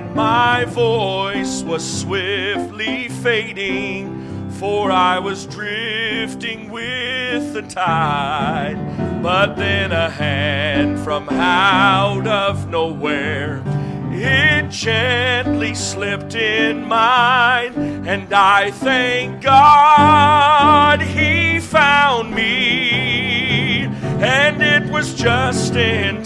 My voice was swiftly fading, for I was drifting with the tide. But then a hand from out of nowhere, it gently slipped in mine, and I thank God He found me, and it was just in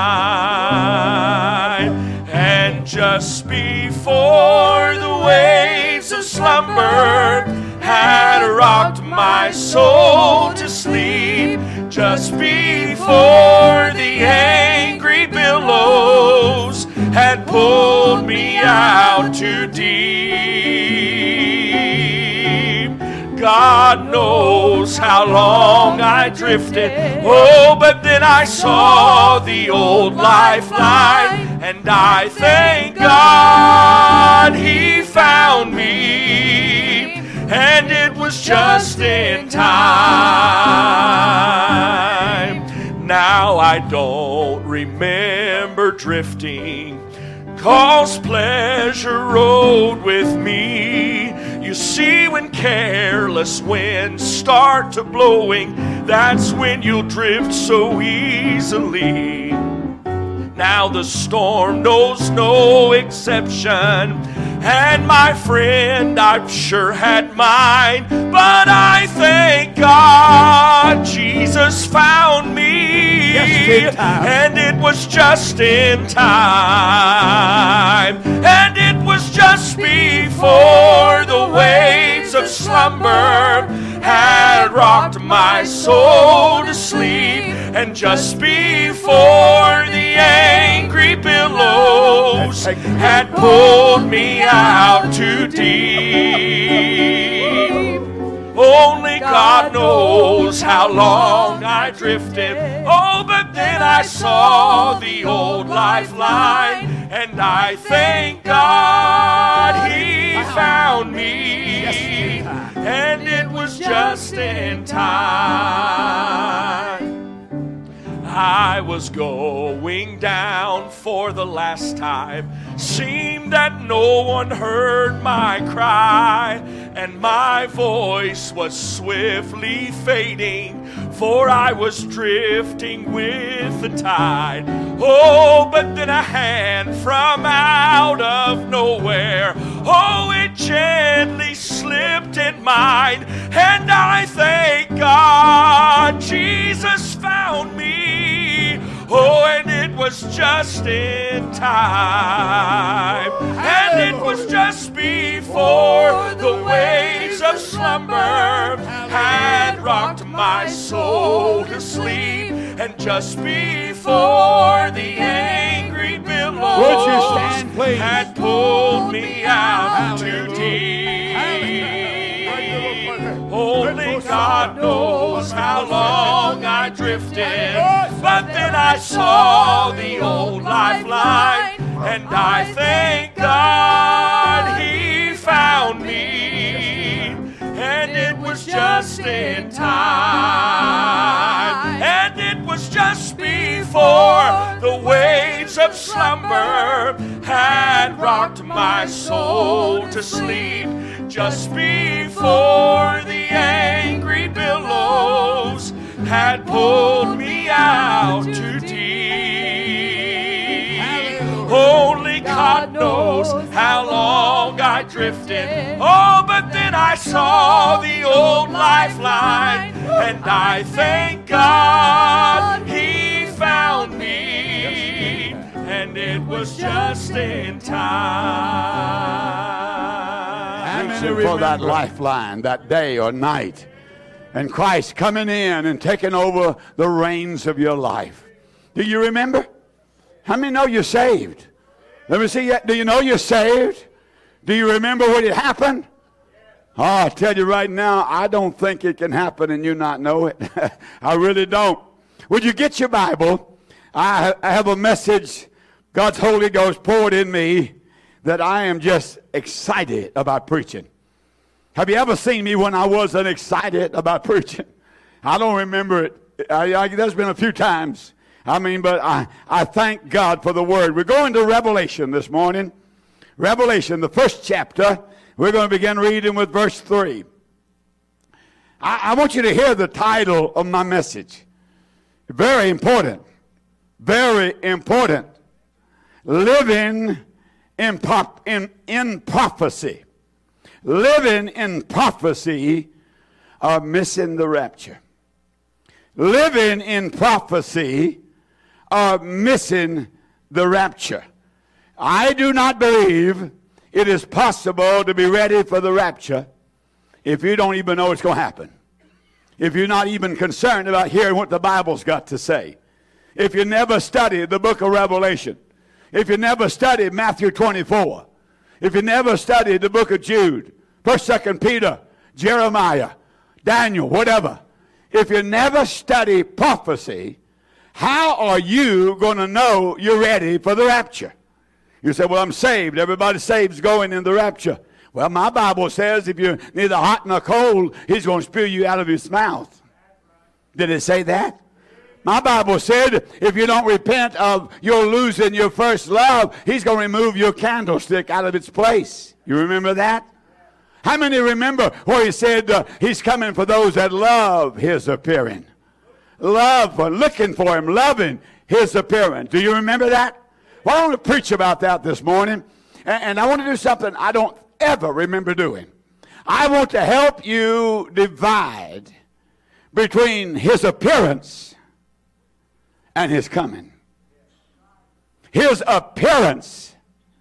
time. And just before the waves of slumber had rocked my soul to sleep, just before the angry billows had pulled me out too deep. God knows how long I drifted. Oh, but then I saw the old lifeline, and I thank God He found me, and it was just in time. Now I don't remember drifting, 'cause pleasure rode with me. You see, when careless winds start to blowing, that's when you'll drift so easily. Now the storm knows no exception, and my friend, I'm sure had mine. But I thank God Jesus found me, and it was just in time. And it was just before the waves of slumber had rocked my soul to sleep, and just before the angry billows had pulled me out too deep. Only God knows how long I drifted. Oh, but then I saw the old lifeline, and I thank God He found me, and it was just in time. I was going down for the last time. Seemed that no one heard my cry, and my voice was swiftly fading, for I was drifting with the tide. Oh, but then a hand from out of nowhere, oh, it gently slipped in mine, and I thank God Jesus found me. Oh, and it was just in time. And it was just before the waves of slumber had rocked my soul to sleep, and just before the angry billows had pulled me out too deep. Only God knows how long I drifted, but then I saw the old lifeline, and I thank God He found me, and it was just in time. And it was just before the waves of slumber had rocked my soul to sleep, just before the angry billows had pulled me out too deep. Only God knows how long I drifted. Oh, but then I saw the old lifeline, and I thank God He found me, and it was just in time. For that lifeline, that day or night, and Christ coming in and taking over the reins of your life. Do you remember? How many know you're saved? Let me see. Do you know you're saved? Do you remember what had happened? Oh, I tell you right now, I don't think it can happen and you not know it. I really don't. Would you get your Bible? I have a message God's Holy Ghost poured in me that I am just excited about preaching. Have you ever seen me when I wasn't excited about preaching? I don't remember it. There's been a few times. But I thank God for the Word. We're going to Revelation this morning. Revelation, the first chapter. We're going to begin reading with verse 3. I want you to hear the title of my message. Very important. Very important. Living in prophecy. Living in prophecy of missing the rapture. Living in prophecy of missing the rapture. I do not believe it is possible to be ready for the rapture if you don't even know it's going to happen. If you're not even concerned about hearing what the Bible's got to say. If you never studied the book of Revelation. If you never studied Matthew 24. If you never studied the book of Jude, 1st, 2nd Peter, Jeremiah, Daniel, whatever. If you never study prophecy, how are you going to know you're ready for the rapture? You say, well, I'm saved. Everybody saved's going in the rapture. Well, my Bible says if you're neither hot nor cold, he's going to spew you out of his mouth. Did it say that? My Bible said if you don't repent of your losing your first love, he's going to remove your candlestick out of its place. You remember that? How many remember where he said he's coming for those that love his appearing? Love, looking for him, loving his appearance. Do you remember that? Well, I want to preach about that this morning. And I want to do something I don't ever remember doing. I want to help you divide between his appearance and his coming. His appearance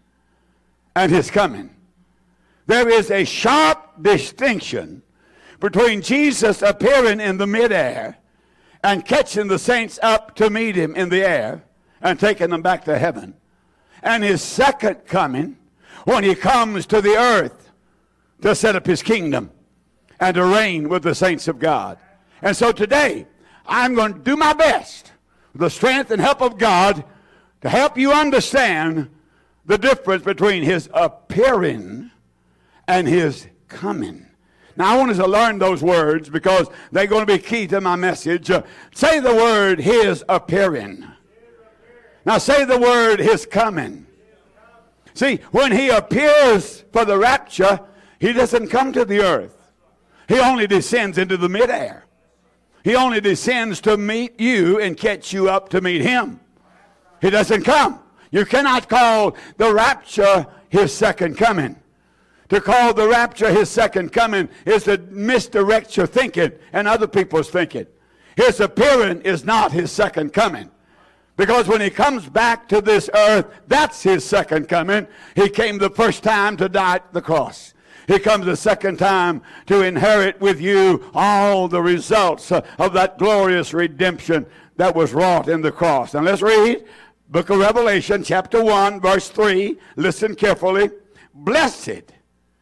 and his coming. There is a sharp distinction between Jesus appearing in the midair and catching the saints up to meet him in the air and taking them back to heaven, and his second coming when he comes to the earth to set up his kingdom and to reign with the saints of God. And so today, I'm going to do my best with the strength and help of God to help you understand the difference between his appearing and his coming. Now, I want us to learn those words because they're going to be key to my message. Say the word, his appearing. Now, say the word, his coming. See, when he appears for the rapture, he doesn't come to the earth. He only descends into the midair. He only descends to meet you and catch you up to meet him. He doesn't come. You cannot call the rapture his second coming. To call the rapture his second coming is to misdirect your thinking and other people's thinking. His appearing is not his second coming. Because when he comes back to this earth, that's his second coming. He came the first time to die at the cross. He comes the second time to inherit with you all the results of that glorious redemption that was wrought in the cross. And let's read book of Revelation, chapter 1, verse 3. Listen carefully. Blessed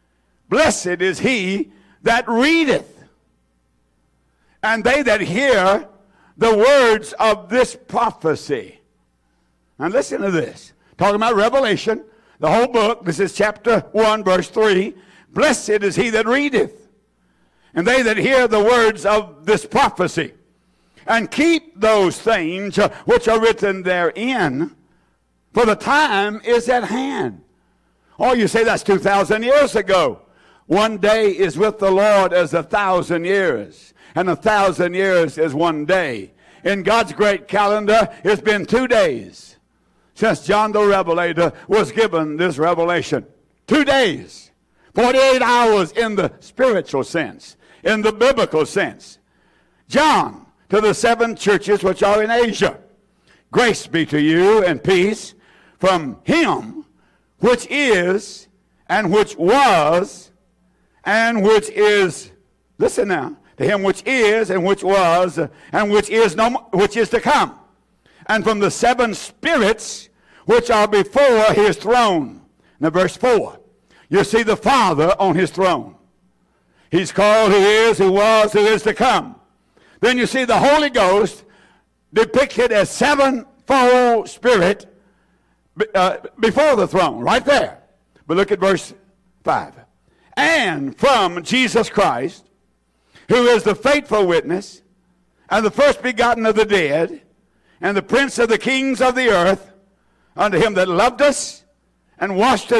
is he that readeth, and they that hear the words of this prophecy. Now listen to this. Talking about Revelation, the whole book. This is chapter 1, verse 3. Blessed is he that readeth, and they that hear the words of this prophecy, and keep those things which are written therein, for the time is at hand. Oh, you say that's 2,000 years ago. One day is with the Lord as 1,000 years, and 1,000 years is one day. In God's great calendar, it's been 2 days since John the Revelator was given this revelation. 2 days. 48 hours in the spiritual sense, in the biblical sense. John, to the 7 churches which are in Asia, grace be to you and peace from him which is, and which was, and which is, listen now, to him which is, and which was, and which is to come, and from the 7 spirits which are before his throne. Now verse 4. You see the Father on his throne. He's called, who is, who was, who is to come. Then you see the Holy Ghost depicted as 7-fold spirit before the throne, right there. But look at verse 5. And from Jesus Christ, who is the faithful witness, and the first begotten of the dead, and the prince of the kings of the earth, unto him that loved us, and washed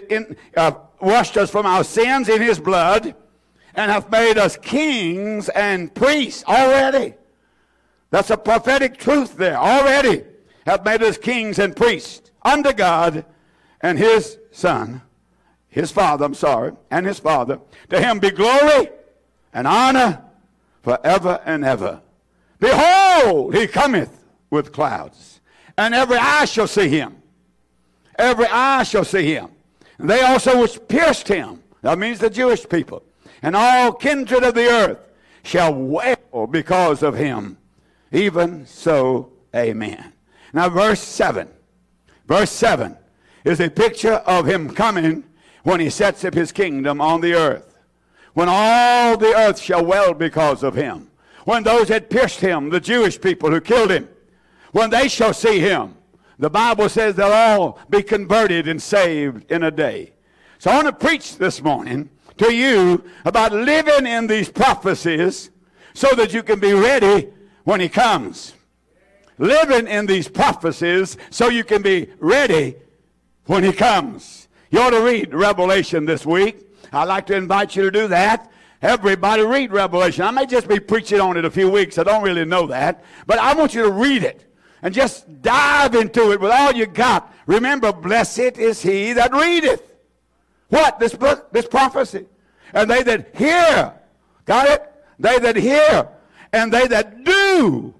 us from our sins in his blood, and hath made us kings and priests already. That's a prophetic truth there. Already hath made us kings and priests unto God and his Son, his Father, and his Father. To him be glory and honor forever and ever. Behold, he cometh with clouds, and every eye shall see him. Every eye shall see him. And they also which pierced him, that means the Jewish people, and all kindred of the earth shall wail because of him. Even so, amen. Now verse 7. Verse 7 is a picture of him coming when he sets up his kingdom on the earth. When all the earth shall wail because of him. When those that pierced him, the Jewish people who killed him, when they shall see him, the Bible says they'll all be converted and saved in a day. So I want to preach this morning to you about living in these prophecies so that you can be ready when he comes. Living in these prophecies so you can be ready when he comes. You ought to read Revelation this week. I'd like to invite you to do that. Everybody read Revelation. I may just be preaching on it a few weeks. I don't really know that. But I want you to read it. And just dive into it with all you got. Remember, blessed is he that readeth. What? This book, this prophecy. And they that hear. Got it? They that hear. And they that do.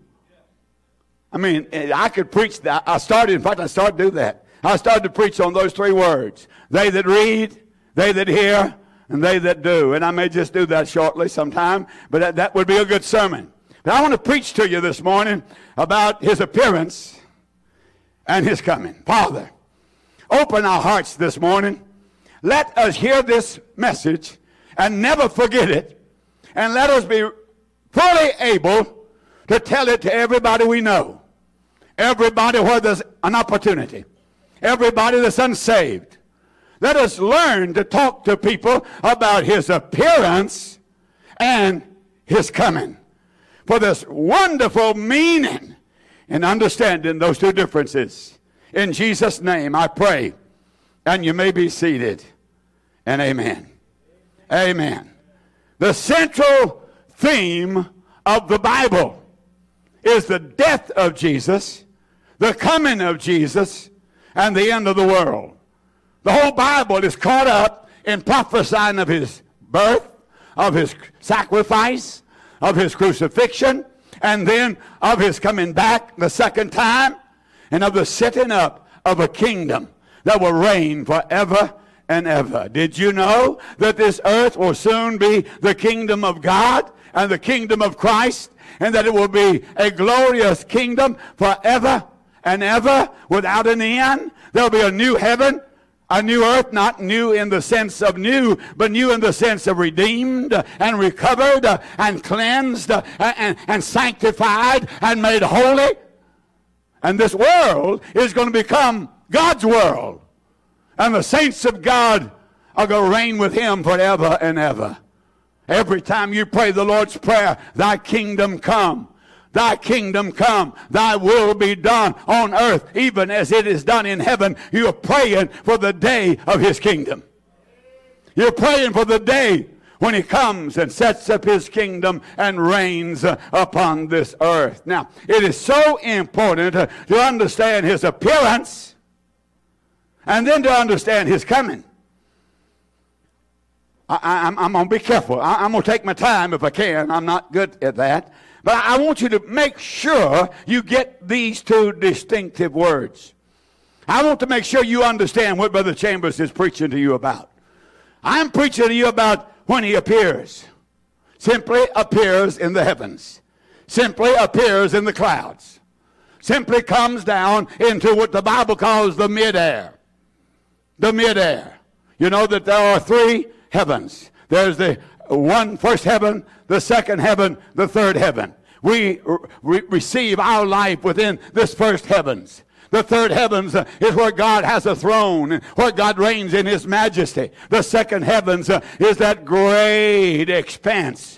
I mean, I could preach that. I started to do that. I started to preach on those three words. They that read, they that hear, and they that do. And I may just do that shortly sometime. But that would be a good sermon. But I want to preach to you this morning about his appearance and his coming. Father, open our hearts this morning. Let us hear this message and never forget it. And let us be fully able to tell it to everybody we know. Everybody where there's an opportunity. Everybody that's unsaved. Let us learn to talk to people about his appearance and his coming. For this wonderful meaning in understanding those two differences. In Jesus' name I pray. And you may be seated. And amen. Amen. The central theme of the Bible is the death of Jesus, the coming of Jesus, and the end of the world. The whole Bible is caught up in prophesying of his birth, of his sacrifice, of his crucifixion, and then of his coming back the second time, and of the setting up of a kingdom that will reign forever and ever. Did you know that this earth will soon be the kingdom of God and the kingdom of Christ, and that it will be a glorious kingdom forever and ever without an end? There will be a new heaven, a new earth, not new in the sense of new, but new in the sense of redeemed and recovered and cleansed and sanctified and made holy. And this world is going to become God's world. And the saints of God are going to reign with him forever and ever. Every time you pray the Lord's Prayer, thy kingdom come. Thy kingdom come, thy will be done on earth, even as it is done in heaven. You're praying for the day of his kingdom. You're praying for the day when he comes and sets up his kingdom and reigns upon this earth. Now, it is so important to understand his appearance and then to understand his coming. I'm going to be careful. I'm going to take my time if I can. I'm not good at that. But I want you to make sure you get these two distinctive words. I want to make sure you understand what Brother Chambers is preaching to you about. I'm preaching to you about when he appears. Simply appears in the heavens. Simply appears in the clouds. Simply comes down into what the Bible calls the midair. The midair. You know that there are three heavens. There's the first heaven, the second heaven, the third heaven. We receive our life within this first heavens. The third heavens is where God has a throne, where God reigns in his majesty. The second heavens is that great expanse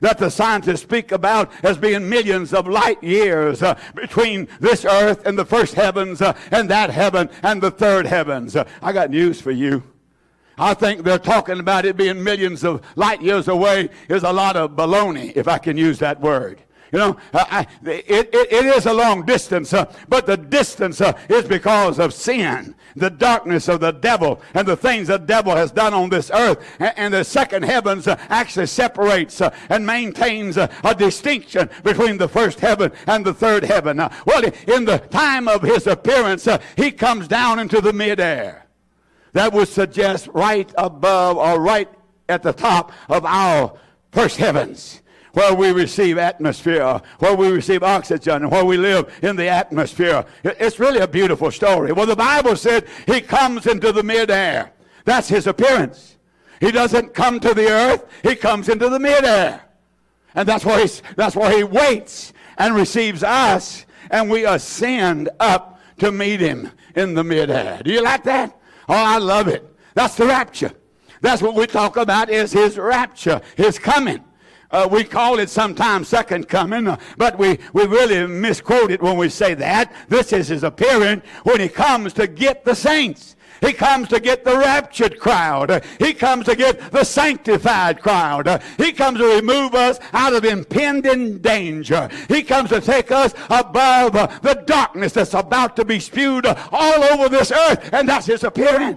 that the scientists speak about as being millions of light years between this earth and the first heavens and that heaven and the third heavens. I got news for you. I think they're talking about it being millions of light years away is a lot of baloney, if I can use that word. You know, it is a long distance, but the distance is because of sin, the darkness of the devil, and the things the devil has done on this earth. And the second heavens actually separates and maintains a distinction between the first heaven and the third heaven. Well, in the time of his appearance, he comes down into the midair. That would suggest right above or right at the top of our first heavens, where we receive atmosphere, where we receive oxygen, and where we live in the atmosphere. It's really a beautiful story. Well, the Bible said he comes into the midair. That's his appearance. He doesn't come to the earth. He comes into the midair. And that's where he waits and receives us, and we ascend up to meet him in the midair. Do you like that? Oh, I love it. That's the rapture. That's what we talk about is his rapture, his coming. We call it sometimes second coming, but we really misquote it when we say that. This is his appearing when he comes to get the saints. He comes to get the raptured crowd. He comes to get the sanctified crowd. He comes to remove us out of impending danger. He comes to take us above the darkness that's about to be spewed all over this earth, and that's his appearing.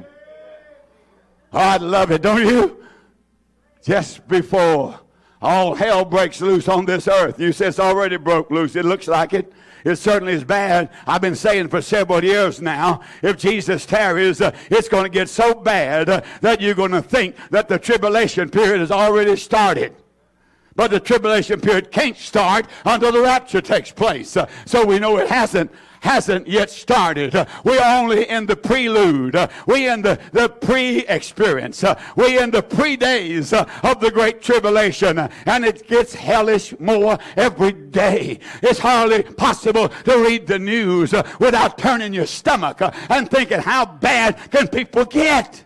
Oh, I love it, don't you? Just before all hell breaks loose on this earth. You say it's already broke loose. It looks like it. It certainly is bad. I've been saying for several years now, if Jesus tarries, it's going to get so bad that you're going to think that the tribulation period has already started. But the tribulation period can't start until the rapture takes place. So we know it hasn't yet started. We're only in the prelude. We're in the pre-experience. We're in the pre-days of the great tribulation. And it gets hellish more every day. It's hardly possible to read the news without turning your stomach and thinking, how bad can people get?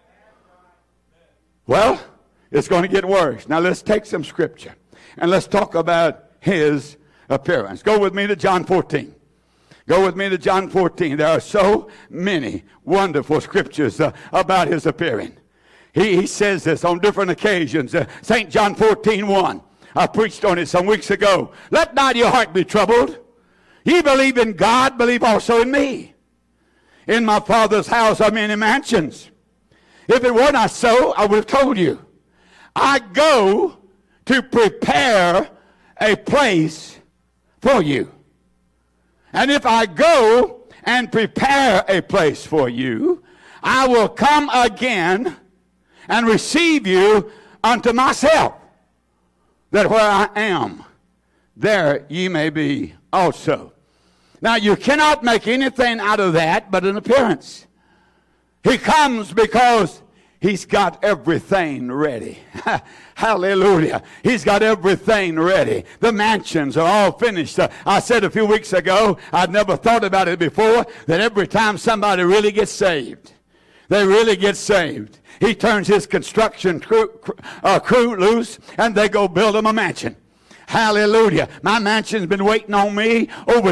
Well, it's going to get worse. Now let's take some scripture and let's talk about his appearance. Go with me to John 14. Go with me to John 14. There are so many wonderful scriptures about his appearing. He says this on different occasions. St. John 14:1. I preached on it some weeks ago. Let not your heart be troubled. Ye believe in God, believe also in me. In my Father's house are many mansions. If it were not so, I would have told you. I go to prepare a place for you. And if I go and prepare a place for you, I will come again and receive you unto myself, that where I am, there ye may be also. Now you cannot make anything out of that but an appearance. He comes because he's got everything ready. Hallelujah. He's got everything ready. The mansions are all finished. I said a few weeks ago, I'd never thought about it before, that every time somebody really gets saved, they really get saved, he turns his construction crew loose and they go build them a mansion. Hallelujah. My mansion's been waiting on me over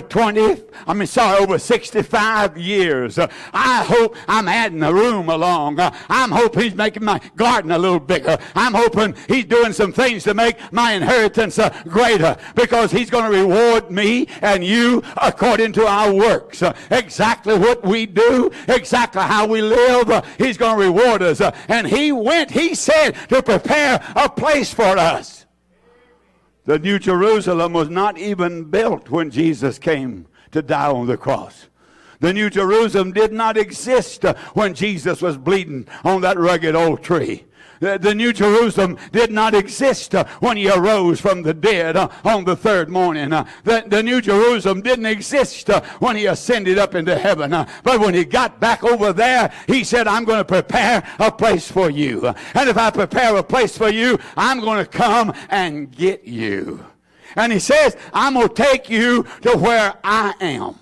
65 years. I hope I'm adding a room along. I'm hoping he's making my garden a little bigger. I'm hoping he's doing some things to make my inheritance greater, because he's going to reward me and you according to our works. Exactly what we do, exactly how we live, he's going to reward us. And he said, to prepare a place for us. The New Jerusalem was not even built when Jesus came to die on the cross. The New Jerusalem did not exist when Jesus was bleeding on that rugged old tree. The New Jerusalem did not exist when he arose from the dead on the third morning. The New Jerusalem didn't exist when he ascended up into heaven. But when he got back over there, he said, I'm going to prepare a place for you. And if I prepare a place for you, I'm going to come and get you. And he says, I'm going to take you to where I am.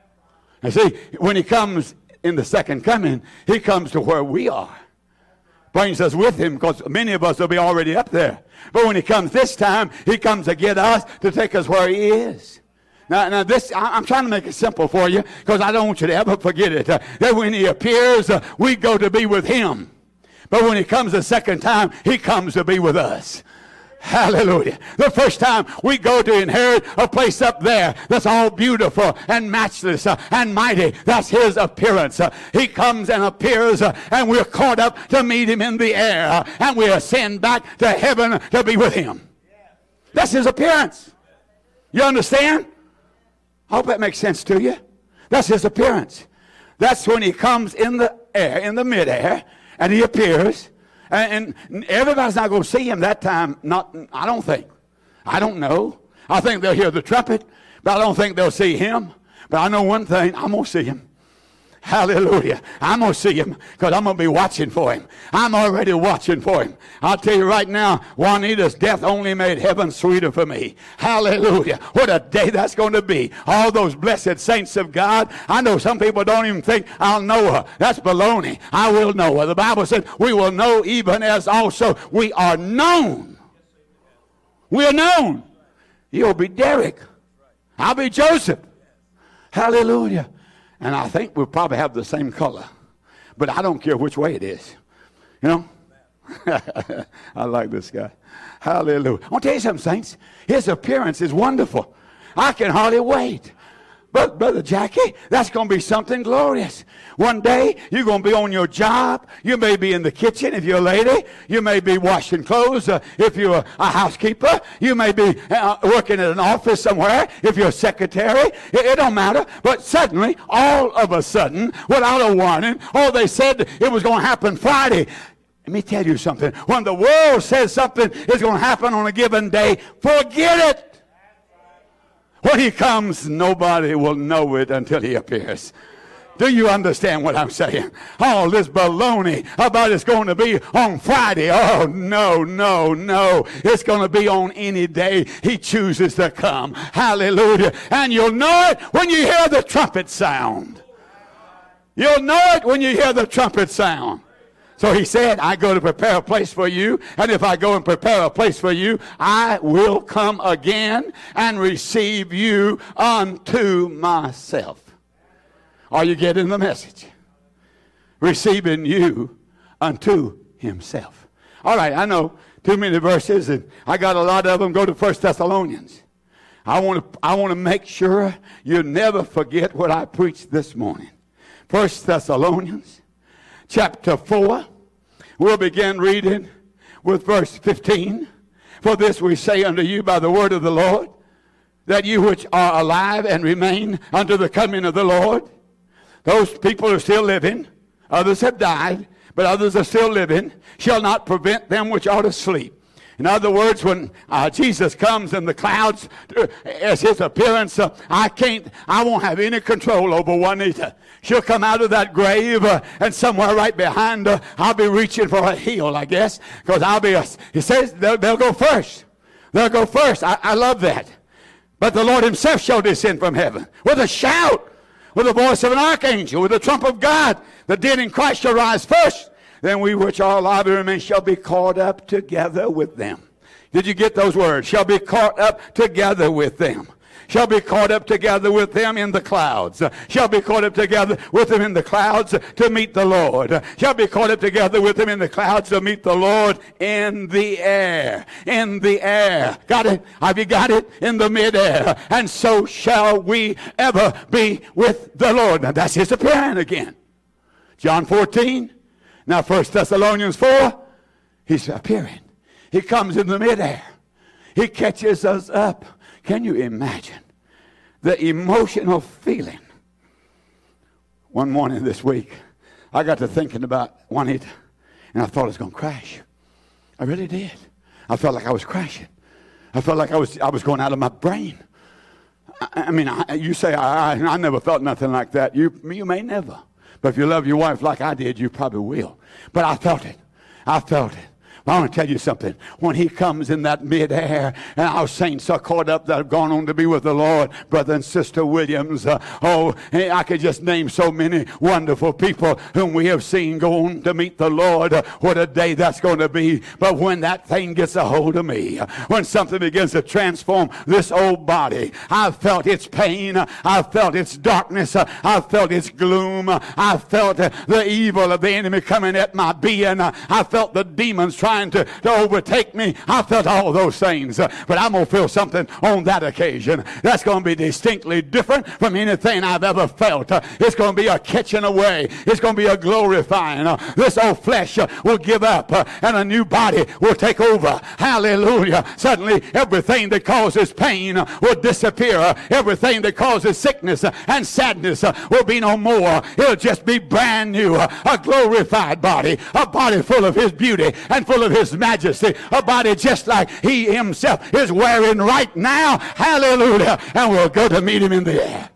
And see, when he comes in the second coming, he comes to where we are. brings us with him, because many of us will be already up there. But when he comes this time, he comes to get us, to take us where he is. Now this, I'm trying to make it simple for you, because I don't want you to ever forget it. That when he appears, we go to be with him. But when he comes the second time, he comes to be with us. Hallelujah. The first time we go to inherit a place up there that's all beautiful and matchless and mighty. That's his appearance. He comes and appears and we're caught up to meet him in the air. And we ascend back to heaven to be with him. That's his appearance. You understand? I hope that makes sense to you. That's his appearance. That's when he comes in the air, in the midair, and he appears. And everybody's not going to see him that time. I don't think. I don't know. I think they'll hear the trumpet, but I don't think they'll see him. But I know one thing. I'm going to see him. Hallelujah. I'm going to see him, because I'm going to be watching for him. I'm already watching for him. I'll tell you right now, Juanita's death only made heaven sweeter for me. Hallelujah. What a day that's going to be. All those blessed saints of God. I know some people don't even think I'll know her. That's baloney. I will know her. The Bible said we will know even as also we are known. We are known. You'll be Derek. I'll be Joseph. Hallelujah. And I think we'll probably have the same color. But I don't care which way it is. You know? I like this guy. Hallelujah. I want to tell you something, saints. His appearance is wonderful. I can hardly wait. But, Brother Jackie, that's going to be something glorious. One day, you're going to be on your job. You may be in the kitchen if you're a lady. You may be washing clothes if you're a housekeeper. You may be working at an office somewhere if you're a secretary. It don't matter. But suddenly, all of a sudden, without a warning, they said it was going to happen Friday. Let me tell you something. When the world says something is going to happen on a given day, forget it. When he comes, nobody will know it until he appears. Do you understand what I'm saying? All this baloney about it's going to be on Friday. Oh, no. It's going to be on any day he chooses to come. Hallelujah. And you'll know it when you hear the trumpet sound. You'll know it when you hear the trumpet sound. So he said, I go to prepare a place for you, and if I go and prepare a place for you, I will come again and receive you unto myself. Are you getting the message? Receiving you unto himself. All right, I know too many verses, and I got a lot of them. Go to 1 Thessalonians. I want to make sure you never forget what I preached this morning. 1 Thessalonians chapter 4. We'll begin reading with verse 15. For this we say unto you by the word of the Lord, that you which are alive and remain unto the coming of the Lord. Those people are still living. Others have died, but others are still living. Shall not prevent them which are asleep. In other words, when Jesus comes in the clouds as his appearance, I won't have any control over Juanita. She'll come out of that grave, and somewhere right behind her, I'll be reaching for her heel, I guess, because he says they'll go first. They'll go first. I love that. But the Lord himself shall descend from heaven with a shout, with the voice of an archangel, with the trump of God. The dead in Christ shall rise first. Then we which are alive and remain shall be caught up together with them. Did you get those words? Shall be caught up together with them. Shall be caught up together with them in the clouds. Shall be caught up together with them in the clouds to meet the Lord. Shall be caught up together with them in the clouds to meet the Lord in the air. In the air. Got it? Have you got it? In the midair. And so shall we ever be with the Lord. Now that's his appearing again. John 14. Now 1 Thessalonians 4. He's appearing. He comes in the midair. He catches us up. Can you imagine the emotional feeling? One morning this week, I got to thinking about Juanita, and I thought I was going to crash. I really did. I felt like I was crashing. I felt like I was going out of my brain. You say, I never felt nothing like that. You may never. But if you love your wife like I did, you probably will. But I felt it. I want to tell you something. When he comes in that midair, and our saints are caught up that have gone on to be with the Lord, Brother and Sister Williams, I could just name so many wonderful people whom we have seen go on to meet the Lord. What a day that's going to be. But when that thing gets a hold of me, when something begins to transform this old body, I've felt its pain, I've felt its darkness, I've felt its gloom, I've felt the evil of the enemy coming at my being, I felt the demons trying to overtake me. I felt all those things, but I'm going to feel something on that occasion that's going to be distinctly different from anything I've ever felt. It's going to be a catching away. It's going to be a glorifying. This old flesh will give up and a new body will take over. Hallelujah. Suddenly everything that causes pain will disappear. Everything that causes sickness and sadness will be no more. It'll just be brand new. A glorified body. A body full of his beauty and full of his majesty, a body just like he himself is wearing right now. Hallelujah. And we'll go to meet him in the air.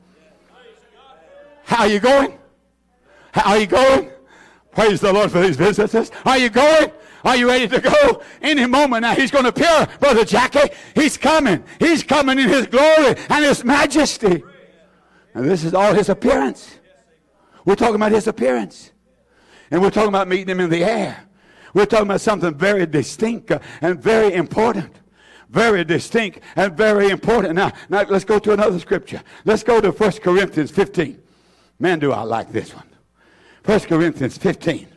How are you going? How are you going? Praise the Lord for these visitors. Are you going? Are you ready to go? Any moment now he's going to appear, Brother Jackie. He's coming. He's coming in his glory and his majesty. And this is all his appearance. We're talking about his appearance. And we're talking about meeting him in the air. We're talking about something very distinct and very important. Very distinct and very important. Now let's go to another scripture. Let's go to 1 Corinthians 15. Man, do I like this one. 1 Corinthians 15.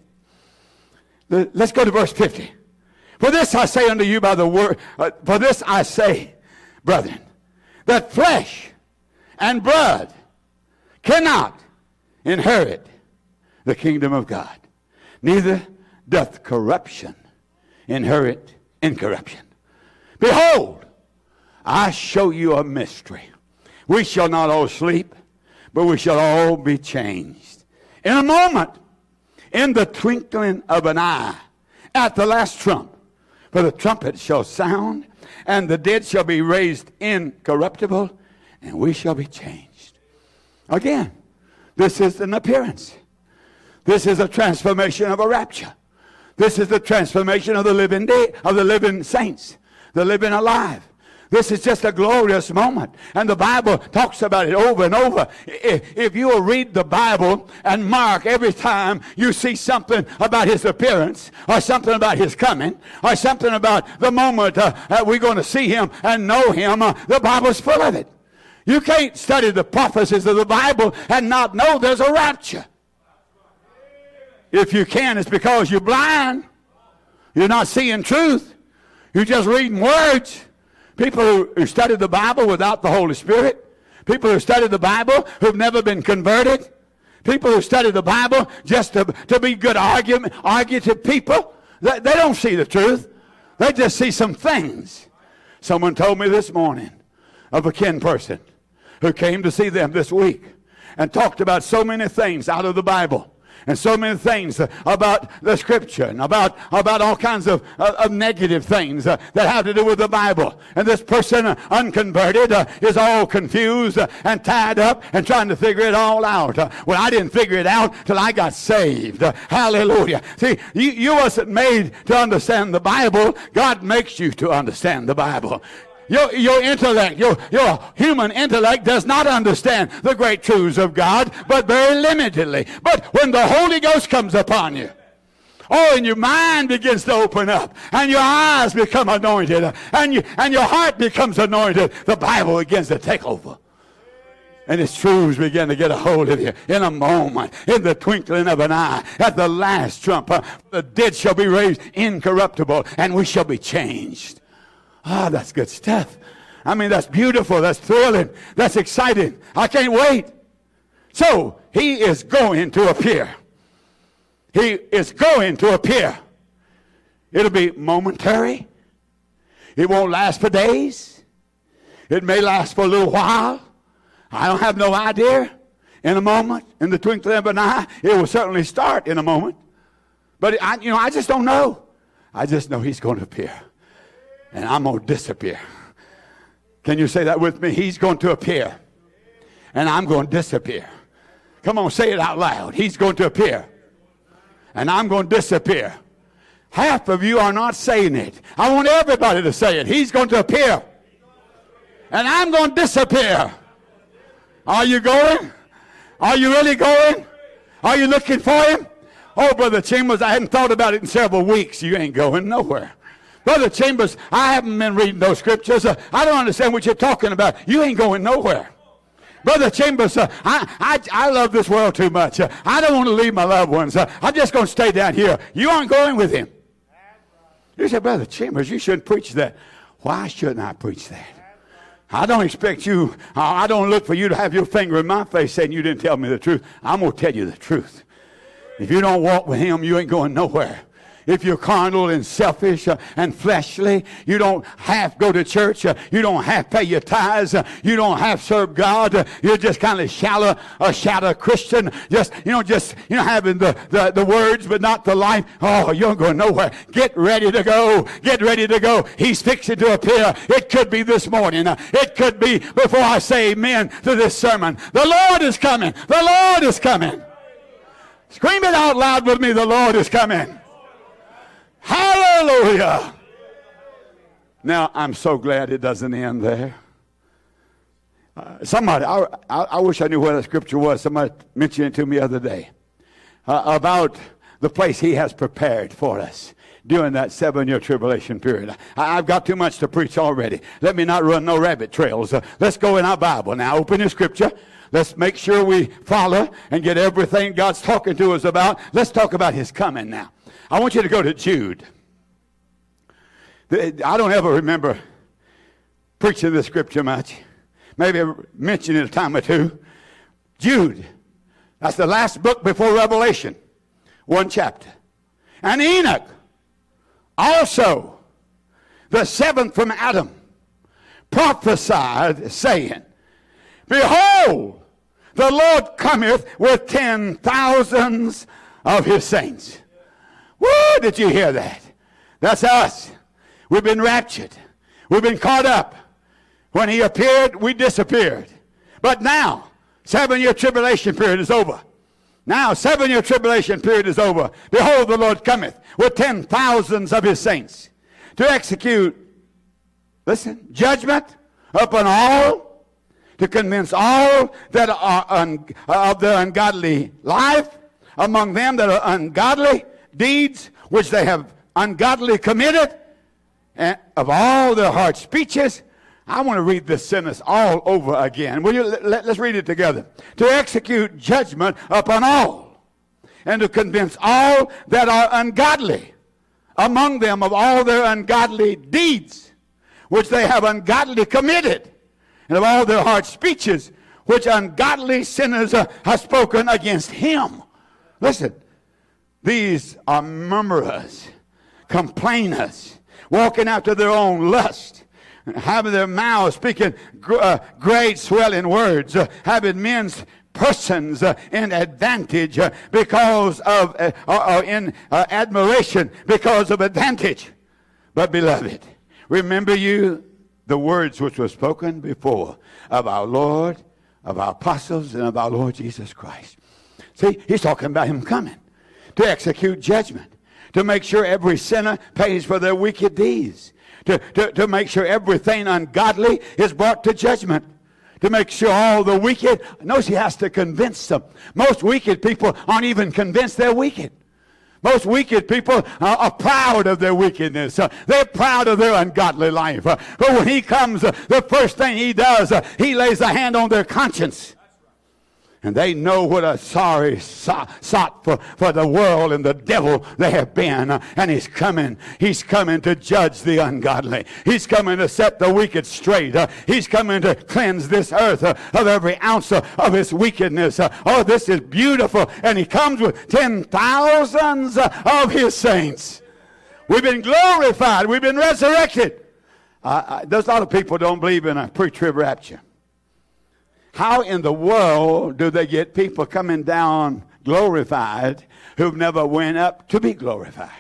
Let's go to verse 50. For this I say unto you by the word, for this I say, brethren, that flesh and blood cannot inherit the kingdom of God. Neither doth corruption inherit incorruption. Behold, I show you a mystery. We shall not all sleep, but we shall all be changed. In a moment, in the twinkling of an eye, at the last trump. For the trumpet shall sound, and the dead shall be raised incorruptible, and we shall be changed. Again, this is an appearance. This is a transformation of a rapture. This is the transformation of the living day, of the living saints, the living alive. This is just a glorious moment. And the Bible talks about it over and over. If you will read the Bible and mark every time you see something about his appearance, or something about his coming, or something about the moment that we're going to see him and know him, the Bible's full of it. You can't study the prophecies of the Bible and not know there's a rapture. If you can, it's because you're blind. You're not seeing truth. You're just reading words. People who study the Bible without the Holy Spirit. People who study the Bible who've never been converted. People who study the Bible just to be good argumentative people. They don't see the truth. They just see some things. Someone told me this morning of a kin person who came to see them this week and talked about so many things out of the Bible. And so many things about the Scripture and about all kinds of negative things that have to do with the Bible. And this person, unconverted, is all confused and tied up and trying to figure it all out. Well, I didn't figure it out till I got saved. Hallelujah. See, you wasn't made to understand the Bible. God makes you to understand the Bible. Your intellect, your human intellect does not understand the great truths of God, but very limitedly. But when the Holy Ghost comes upon you, and your mind begins to open up, and your eyes become anointed, and your heart becomes anointed, the Bible begins to take over. And its truths begin to get a hold of you in a moment, in the twinkling of an eye, at the last trump. The dead shall be raised incorruptible, and we shall be changed. Ah, that's good stuff. I mean, that's beautiful. That's thrilling. That's exciting. I can't wait. So, he is going to appear. He is going to appear. It'll be momentary. It won't last for days. It may last for a little while. I don't have no idea. In a moment, in the twinkling of an eye, it will certainly start in a moment. But, I just don't know. I just know he's going to appear. And I'm going to disappear. Can you say that with me? He's going to appear. And I'm going to disappear. Come on, say it out loud. He's going to appear. And I'm going to disappear. Half of you are not saying it. I want everybody to say it. He's going to appear. And I'm going to disappear. Are you going? Are you really going? Are you looking for him? Oh, Brother Chambers, I hadn't thought about it in several weeks. You ain't going nowhere. Brother Chambers, I haven't been reading those scriptures. I don't understand what you're talking about. You ain't going nowhere. Brother Chambers, I love this world too much. I don't want to leave my loved ones. I'm just going to stay down here. You aren't going with him. You say, Brother Chambers, you shouldn't preach that. Why shouldn't I preach that? I don't expect you, I don't look for you to have your finger in my face saying you didn't tell me the truth. I'm going to tell you the truth. If you don't walk with him, you ain't going nowhere. If you're carnal and selfish and fleshly, you don't half go to church, you don't half pay your tithes, you don't half serve God, you're just kind of a shallow Christian, just having the words but not the life. Oh, you ain't going nowhere. Get ready to go. Get ready to go. He's fixing to appear. It could be this morning. It could be before I say amen to this sermon. The Lord is coming. The Lord is coming. Scream it out loud with me. The Lord is coming. Hallelujah. Now, I'm so glad it doesn't end there. Somebody, I wish I knew where the scripture was. Somebody mentioned it to me the other day about the place he has prepared for us during that 7-year tribulation period. I've got too much to preach already. Let me not run no rabbit trails. Let's go in our Bible now. Open your scripture. Let's make sure we follow and get everything God's talking to us about. Let's talk about his coming now. I want you to go to Jude. I don't ever remember preaching this scripture much. Maybe I mentioned it a time or two. Jude. That's the last book before Revelation. 1 chapter. And Enoch, also the seventh from Adam, prophesied, saying, Behold, the Lord cometh with 10,000s of his saints. Woo! Did you hear that? That's us. We've been raptured. We've been caught up. When he appeared, we disappeared. But now, 7-year tribulation period is over. Now, 7-year tribulation period is over. Behold, the Lord cometh with 10,000s of his saints to execute, listen, judgment upon all, to convince all that are of their ungodly life, among them that are ungodly deeds which they have ungodly committed, and of all their hard speeches. I want to read this sentence all over again. Will you? Let's read it together. To execute judgment upon all, and to convince all that are ungodly, among them of all their ungodly deeds which they have ungodly committed, and of all their hard speeches which ungodly sinners have spoken against him. Listen. These are murmurers, complainers, walking after their own lust, having their mouths speaking great swelling words, having men's persons in advantage because of, in admiration because of advantage. But beloved, remember you the words which were spoken before of our Lord, of our apostles, and of our Lord Jesus Christ. See, he's talking about him coming to execute judgment, to make sure every sinner pays for their wicked deeds, to make sure everything ungodly is brought to judgment, to make sure all the wicked, notice he has to convince them. Most wicked people aren't even convinced they're wicked. Most wicked people are proud of their wickedness. They're proud of their ungodly life. But when he comes, the first thing he does, he lays a hand on their conscience. And they know what a sorry sot for the world and the devil they have been. And he's coming. He's coming to judge the ungodly. He's coming to set the wicked straight. He's coming to cleanse this earth of every ounce of its wickedness. Oh, this is beautiful. And he comes with 10,000s of his saints. We've been glorified. We've been resurrected. There's a lot of people don't believe in a pre-trib rapture. How in the world do they get people coming down glorified who've never went up to be glorified?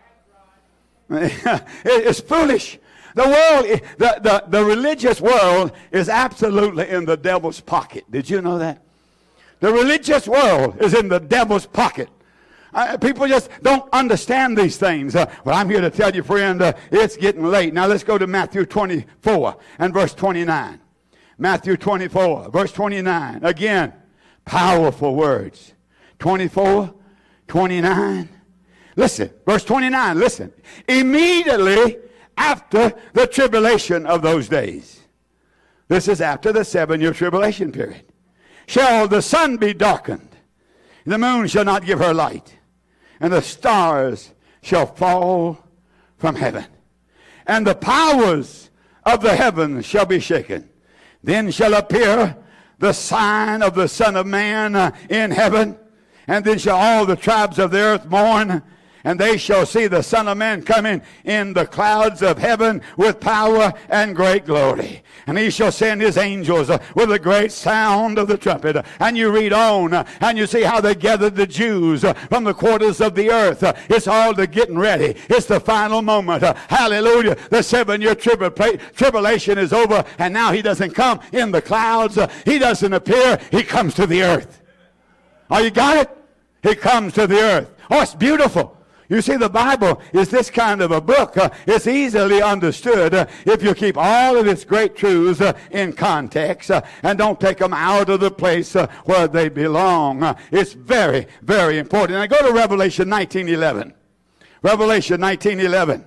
It's foolish. The world, the religious world is absolutely in the devil's pocket. Did you know that? The religious world is in the devil's pocket. People just don't understand these things. But I'm here to tell you, friend, it's getting late. Now let's go to Matthew 24 and verse 29. Matthew 24, verse 29. Again, powerful words. 24, 29. Listen, verse 29, listen. Immediately after the tribulation of those days. This is after the 7-year tribulation period. Shall the sun be darkened, the moon shall not give her light, and the stars shall fall from heaven, and the powers of the heavens shall be shaken. Then shall appear the sign of the Son of Man in heaven, and then shall all the tribes of the earth mourn, and they shall see the Son of Man coming in the clouds of heaven with power and great glory. And he shall send his angels with a great sound of the trumpet. And you read on, and you see how they gathered the Jews from the quarters of the earth. It's all the getting ready. It's the final moment. Hallelujah. The 7-year tribulation is over, and now he doesn't come in the clouds. He doesn't appear. He comes to the earth. Oh, you got it? He comes to the earth. Oh, it's beautiful. You see, the Bible is this kind of a book. It's easily understood if you keep all of its great truths in context and don't take them out of the place where they belong. It's very, very important. Now go to Revelation 19:11. Revelation 19:11.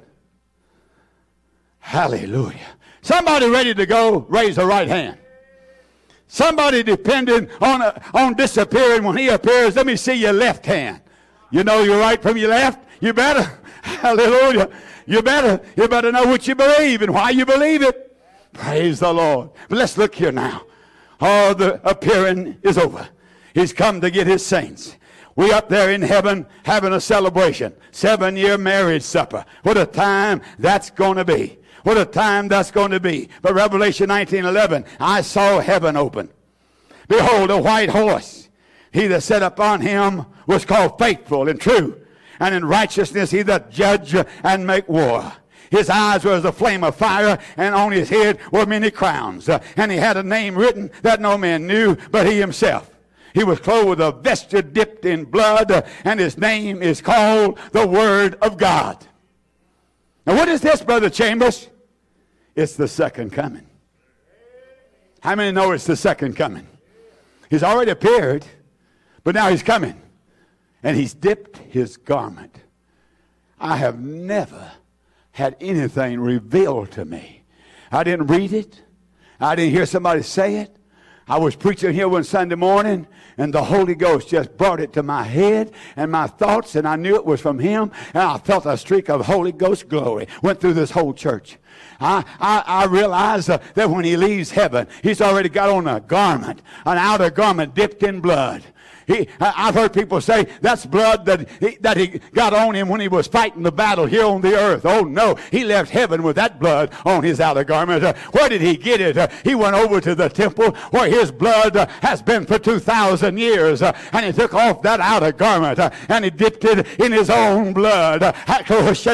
Hallelujah. Somebody ready to go, raise the right hand. Somebody depending on disappearing when he appears. Let me see your left hand. You know your right from your left? You better, hallelujah, you better know what you believe and why you believe it. Praise the Lord. But let's look here now. Oh, the appearing is over. He's come to get his saints. We up there in heaven having a celebration. 7-year marriage supper. What a time that's going to be. What a time that's going to be. But Revelation 19:11, I saw heaven open. Behold, a white horse. He that sat upon him was called Faithful and True. And in righteousness he doth judge and make war. His eyes were as a flame of fire, and on his head were many crowns. And he had a name written that no man knew but he himself. He was clothed with a vesture dipped in blood, and his name is called the Word of God. Now what is this, Brother Chambers? It's the second coming. How many know it's the second coming? He's already appeared, but now he's coming. And he's dipped his garment. I have never had anything revealed to me. I didn't read it. I didn't hear somebody say it. I was preaching here one Sunday morning, and the Holy Ghost just brought it to my head and my thoughts, and I knew it was from him, and I felt a streak of Holy Ghost glory went through this whole church. I realized that when he leaves heaven, he's already got on a garment, an outer garment dipped in blood. I've heard people say that's blood that he got on him when he was fighting the battle here on the earth. Oh no, he left heaven with that blood on his outer garment. Where did he get it? He went over to the temple where his blood has been for 2,000 years, and he took off that outer garment and he dipped it in his own blood, and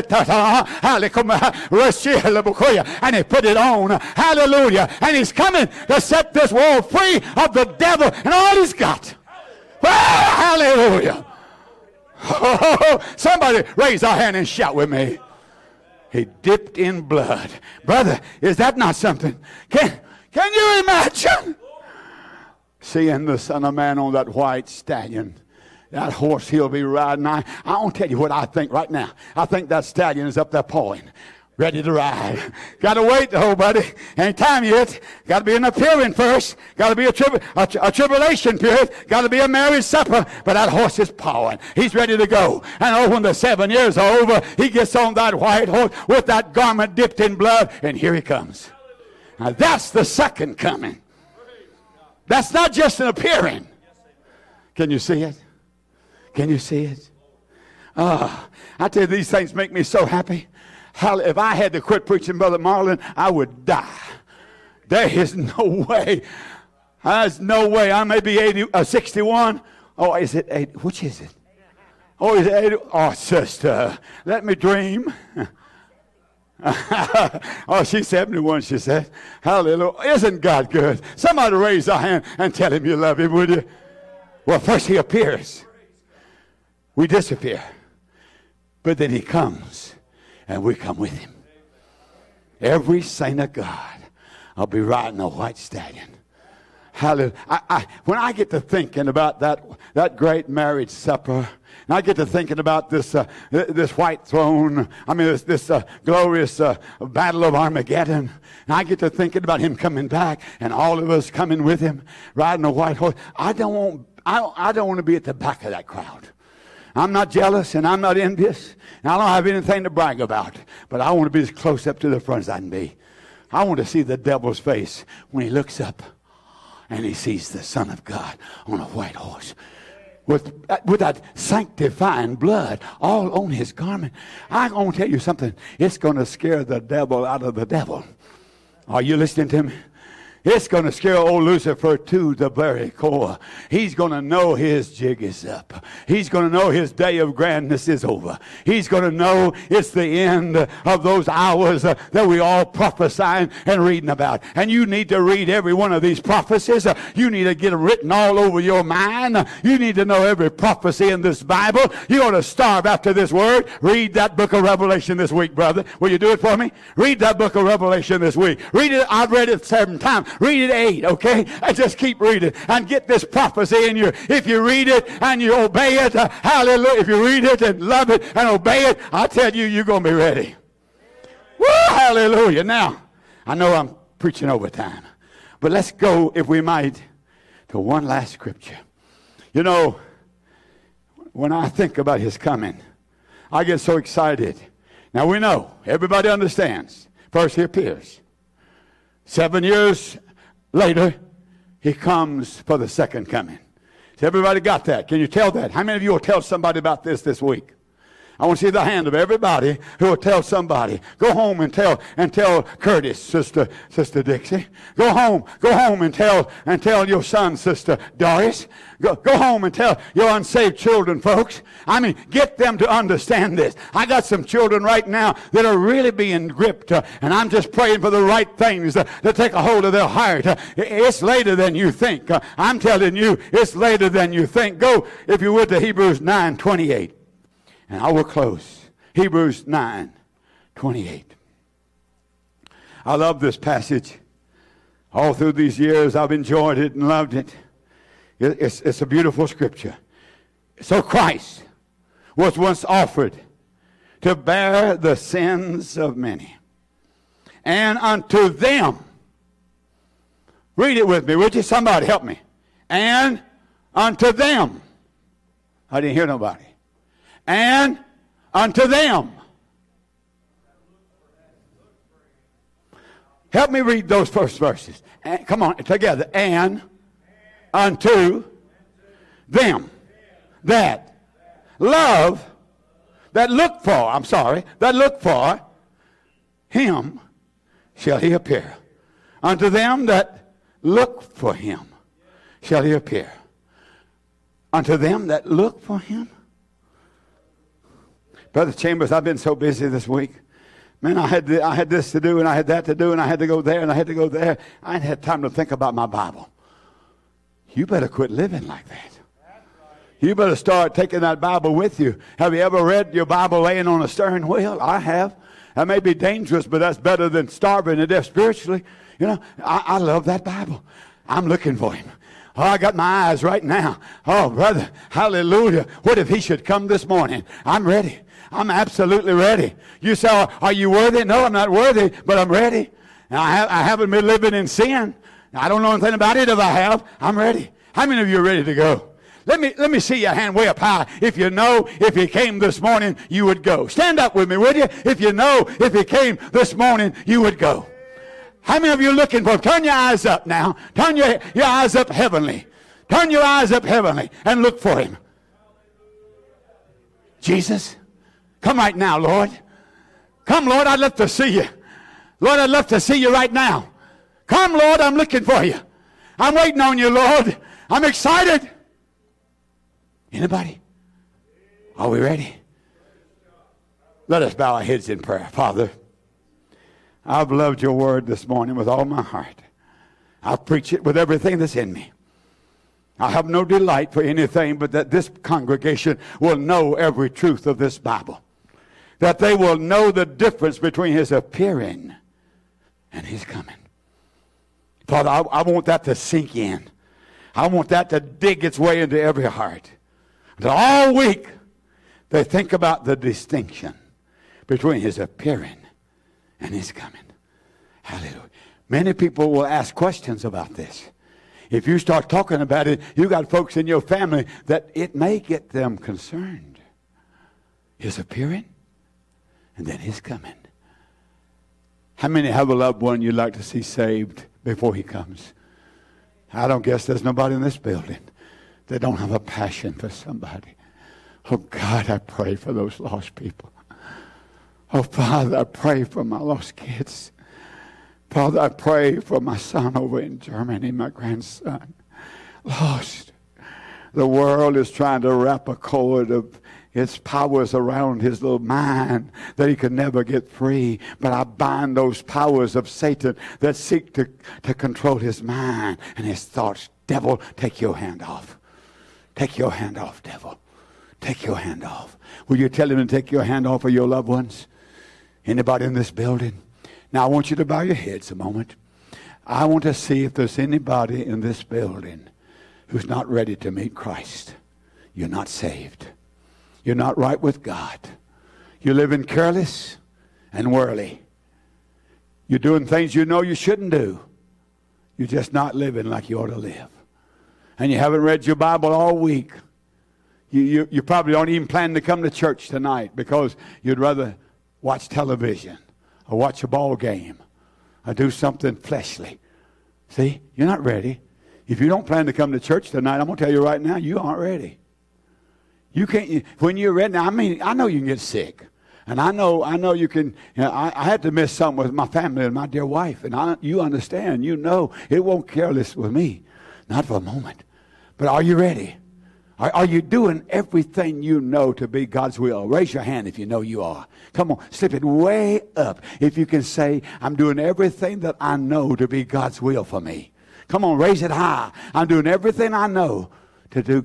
he put it on. Hallelujah. And he's coming to set this world free of the devil and all he's got. Oh, hallelujah. Oh, somebody raise our hand and shout with me. He dipped in blood. Brother, is that not something? Can you imagine seeing the Son of Man on that white stallion? That horse he'll be riding. I want to tell you what I think right now. I think that stallion is up there pawing, ready to ride. Got to wait though, buddy. Ain't time yet. Got to be an appearing first. Got to be a tribulation period. Got to be a marriage supper. But that horse is pawing. He's ready to go. And oh, when the 7 years are over, he gets on that white horse with that garment dipped in blood, and here he comes. Now that's the second coming. That's not just an appearing. Can you see it? Can you see it? I tell you, these things make me so happy. If I had to quit preaching, Brother Marlin, I would die. There is no way. There's no way. I may be 61. Oh, is it 80? Which is it? Oh, is it 80? Oh, sister, let me dream. Oh, she's 71, she said. Hallelujah. Isn't God good? Somebody raise a hand and tell him you love him, would you? Well, first he appears. we disappear. But then he comes, and we come with him. Every saint of God, I'll be riding a white stallion. Hallelujah. When I get to thinking about that great marriage supper, and I get to thinking about this white throne, this glorious battle of Armageddon, and I get to thinking about him coming back and all of us coming with him, riding a white horse, I don't want to be at the back of that crowd. I'm not jealous and I'm not envious, and I don't have anything to brag about, but I want to be as close up to the front as I can be. I want to see the devil's face when he looks up and he sees the Son of God on a white horse with that sanctifying blood all on his garment. I'm going to tell you something. It's going to scare the devil out of the devil. Are you listening to me? It's going to scare old Lucifer to the very core. He's going to know his jig is up. He's going to know his day of grandness is over. He's going to know it's the end of those hours that we all prophesying and reading about. And you need to read every one of these prophecies. You need to get them written all over your mind. You need to know every prophecy in this Bible. You ought to starve after this word. Read that book of Revelation this week, brother. Will you do it for me? Read that book of Revelation this week. Read it. I've read it 7 times. Read it 8, okay? And just keep reading and get this prophecy in you. If you read it and you obey it, hallelujah. If you read it and love it and obey it, I tell you, you're going to be ready. Woo, hallelujah. Now, I know I'm preaching over time, but let's go, if we might, to one last scripture. You know, when I think about his coming, I get so excited. Now, we know, everybody understands. First, he appears. 7 years later, he comes for the second coming. So everybody got that? Can you tell that? How many of you will tell somebody about this week? I want to see the hand of everybody who will tell somebody. Go home and tell Curtis, Sister Dixie. Go home and tell your son, Sister Doris. Go home and tell your unsaved children, folks. Get them to understand this. I got some children right now that are really being gripped, and I'm just praying for the right things to take a hold of their heart. It's later than you think. I'm telling you, it's later than you think. Go, if you would, to Hebrews 9:28. And I will close. Hebrews 9:28. I love this passage. All through these years, I've enjoyed it and loved it. It's a beautiful scripture. So Christ was once offered to bear the sins of many. And unto them, read it with me, would you? Somebody help me. And unto them. I didn't hear nobody. And unto them. Help me read those first verses. Come on, together. And unto them that love, that look for him shall he appear. Unto them that look for him shall he appear. Unto them that look for him. Brother Chambers, I've been so busy this week. Man, I had this to do, and I had that to do, and I had to go there, and I had to go there. I ain't had time to think about my Bible. You better quit living like that. You better start taking that Bible with you. Have you ever read your Bible laying on a steering wheel? I have. That may be dangerous, but that's better than starving to death spiritually. You know, I love that Bible. I'm looking for him. Oh, I got my eyes right now. Oh, brother, hallelujah. What if he should come this morning? I'm ready. I'm absolutely ready. You say, are you worthy? No, I'm not worthy, but I'm ready. Now, I haven't been living in sin. I don't know anything about it. If I have, I'm ready. How many of you are ready to go? Let me see your hand way up high. If you know, if he came this morning, you would go. Stand up with me, would you? If you know, if he came this morning, you would go. How many of you are looking for him? Turn your eyes up now. Turn your eyes up heavenly. Turn your eyes up heavenly and look for him. Jesus, come right now, Lord. Come, Lord, I'd love to see you. Lord, I'd love to see you right now. Come, Lord, I'm looking for you. I'm waiting on you, Lord. I'm excited. Anybody? Are we ready? Let us bow our heads in prayer. Father, I've loved your word this morning with all my heart. I'll preach it with everything that's in me. I have no delight for anything but that this congregation will know every truth of this Bible. That they will know the difference between his appearing and his coming. Father, I want that to sink in. I want that to dig its way into every heart. That all week they think about the distinction between his appearing and his coming. Hallelujah. Many people will ask questions about this. If you start talking about it, you got folks in your family that it may get them concerned. His appearing and then his coming. How many have a loved one you'd like to see saved before he comes? I don't guess there's nobody in this building that don't have a passion for somebody. Oh, God, I pray for those lost people. Oh, Father, I pray for my lost kids. Father, I pray for my son over in Germany, my grandson. Lost. The world is trying to wrap a cord of its powers around his little mind that he could never get free. But I bind those powers of Satan that seek to control his mind and his thoughts. Devil, take your hand off. Take your hand off, devil. Take your hand off. Will you tell him to take your hand off of your loved ones? Anybody in this building? Now I want you to bow your heads a moment. I want to see if there's anybody in this building who's not ready to meet Christ. You're not saved. You're not right with God. You're living careless and worldly. You're doing things you know you shouldn't do. You're just not living like you ought to live. And you haven't read your Bible all week. You probably don't even plan to come to church tonight because you'd rather watch television or watch a ball game or do something fleshly. See, you're not ready. If you don't plan to come to church tonight, I'm going to tell you right now, you aren't ready. You can't, when you're ready, now, I know you can get sick. And I know you can, I had to miss something with my family and my dear wife. And you understand, you know, it won't careless with me. Not for a moment. But are you ready? Are you doing everything you know to be God's will? Raise your hand if you know you are. Come on, slip it way up. If you can say, I'm doing everything that I know to be God's will for me. Come on, raise it high. I'm doing everything I know to do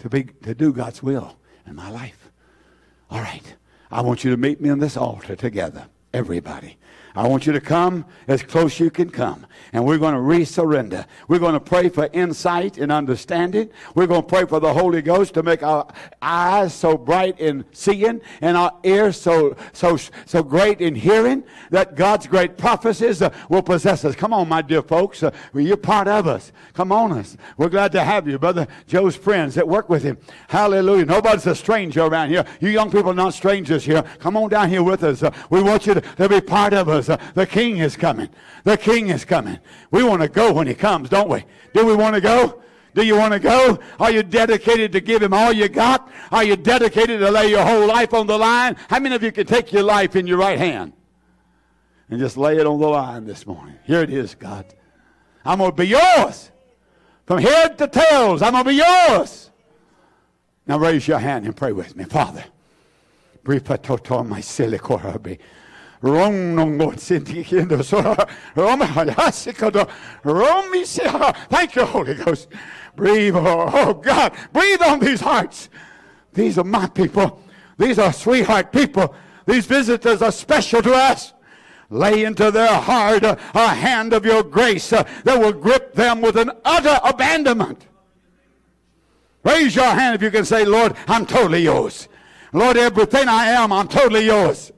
God's will in my life. All right. I want you to meet me on this altar together. Everybody. I want you to come as close as you can come. And we're going to resurrender. We're going to pray for insight and understanding. We're going to pray for the Holy Ghost to make our eyes so bright in seeing and our ears so great in hearing that God's great prophecies will possess us. Come on, my dear folks. You're part of us. Come on us. We're glad to have you. Brother Joe's friends that work with him. Hallelujah. Nobody's a stranger around here. You young people are not strangers here. Come on down here with us. We want you to be part of us. The King is coming. The King is coming. We want to go when he comes, don't we? Do we want to go? Do you want to go? Are you dedicated to give him all you got? Are you dedicated to lay your whole life on the line? How many of you can take your life in your right hand and just lay it on the line this morning? Here it is, God. I'm going to be yours. From head to tails, I'm going to be yours. Now raise your hand and pray with me. Father, thank you, Holy Ghost. Breathe, oh God, breathe on these hearts. These are my people. These are sweetheart people. These visitors are special to us. Lay into their heart a hand of your grace that will grip them with an utter abandonment. Raise your hand if you can say, Lord, I'm totally yours. Lord, everything I am, I'm totally yours.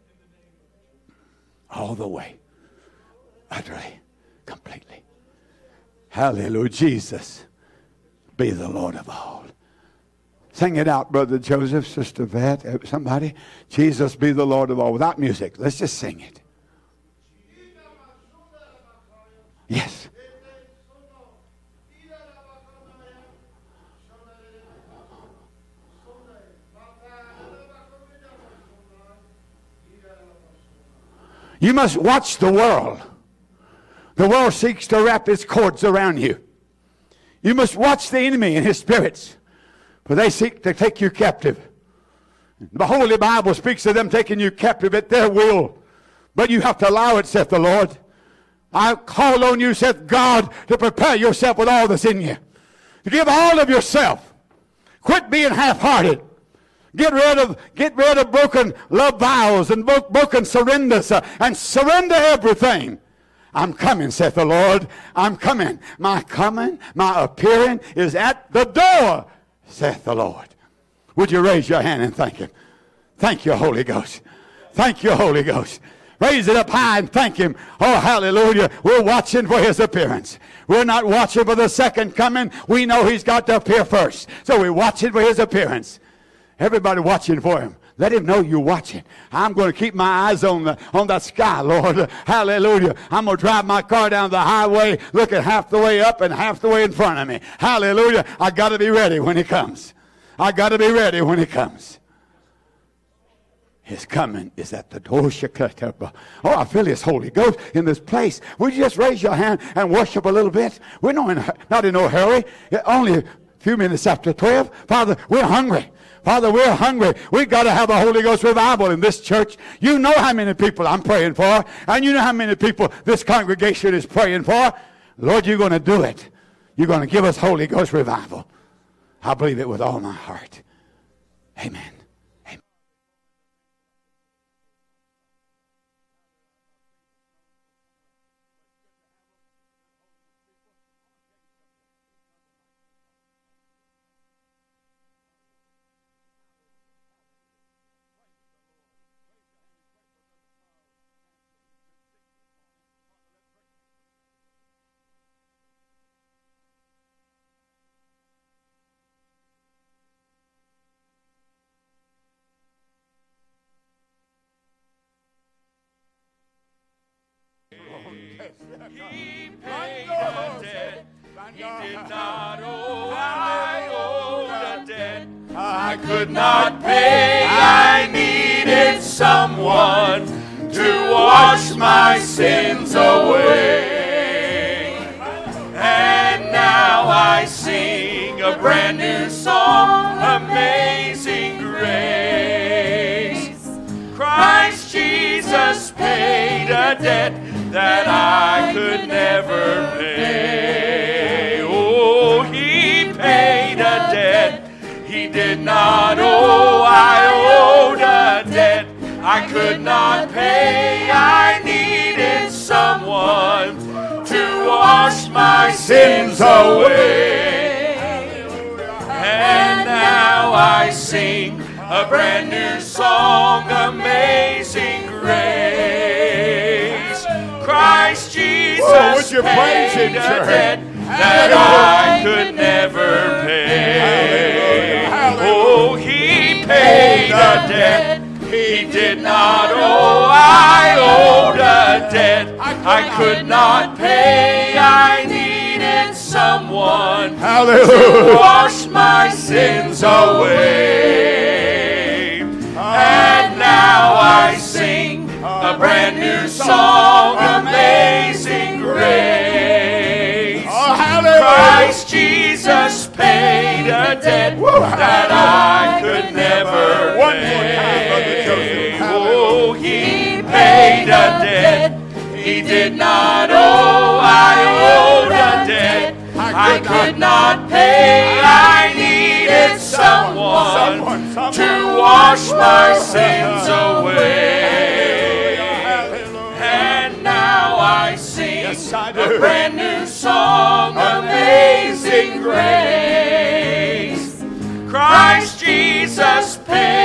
All the way. Utterly. Completely. Hallelujah. Jesus, be the Lord of all. Sing it out, Brother Joseph, Sister Vet, somebody. Jesus, be the Lord of all. Without music. Let's just sing it. Yes. You must watch the world. The world seeks to wrap its cords around you. You must watch the enemy and his spirits, for they seek to take you captive. The Holy Bible speaks of them taking you captive at their will. But you have to allow it, saith the Lord. I call on you, saith God, to prepare yourself with all that's in you. Give all of yourself. Quit being half-hearted. Get rid of broken love vows and broken surrenders and surrender everything. I'm coming, saith the Lord. I'm coming. My appearing is at the door, saith the Lord. Would you raise your hand and thank Him? Thank you, Holy Ghost. Thank you, Holy Ghost. Raise it up high and thank Him. Oh, hallelujah. We're watching for His appearance. We're not watching for the second coming. We know He's got to appear first. So we're watching for His appearance. Everybody watching for Him. Let Him know you're watching. I'm going to keep my eyes on that sky, Lord. Hallelujah. I'm going to drive my car down the highway, looking half the way up and half the way in front of me. Hallelujah. I got to be ready when He comes. I got to be ready when He comes. His coming is at the door. Oh, I feel His Holy Ghost in this place. Would you just raise your hand and worship a little bit? We're not in no hurry. Only a few minutes after 12. Father, we're hungry. Father, we're hungry. We've got to have a Holy Ghost revival in this church. You know how many people I'm praying for, and you know how many people this congregation is praying for. Lord, you're going to do it. You're going to give us Holy Ghost revival. I believe it with all my heart. Amen. He paid a debt He did not owe. I owed a debt I could not pay. I needed someone to wash my sins away. And now I sing a brand new song, Amazing Grace. Christ Jesus paid a debt that I could never pay. Oh, He paid a debt He did not owe. I owed a debt I could not pay. I needed someone to wash my sins away. And now I sing a brand new song, Amazing Grace. Christ Jesus paid a debt that I could never pay. Oh, He paid a debt He did not owe. I owed a debt I could not pay. I needed someone to wash my sins away. And now I sing a brand new song, Amazing Grace. Christ Jesus paid a debt that I could never pay. Oh, He paid a debt He did not owe. I owed a debt I could not pay. I needed someone to wash my sins away. And now I sing a brand new song, Amazing Grace. Christ Jesus paid